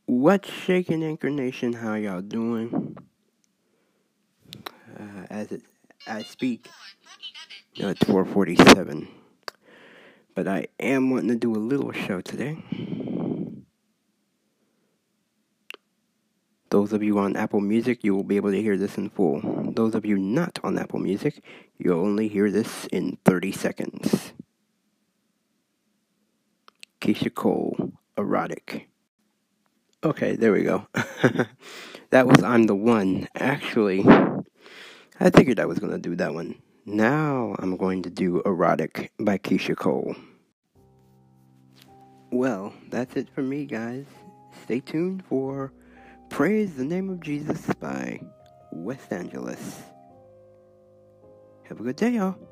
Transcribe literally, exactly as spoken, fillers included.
What's shaking, Anchor Nation? How y'all doing? Uh, as it, I speak, you know, it's four forty-seven. But I am wanting to do a little show today. Those of you on Apple Music, you will be able to hear this in full. Those of you not on Apple Music, you'll only hear this in thirty seconds. Keyshia Cole, Erotic. Okay, there we go. That was I'm the One. Actually, I figured I was going to do that one. Now I'm going to do Erotic by Keyshia Cole. Well, that's it for me, guys. Stay tuned for Praise the Name of Jesus by West Angeles. Have a good day, y'all.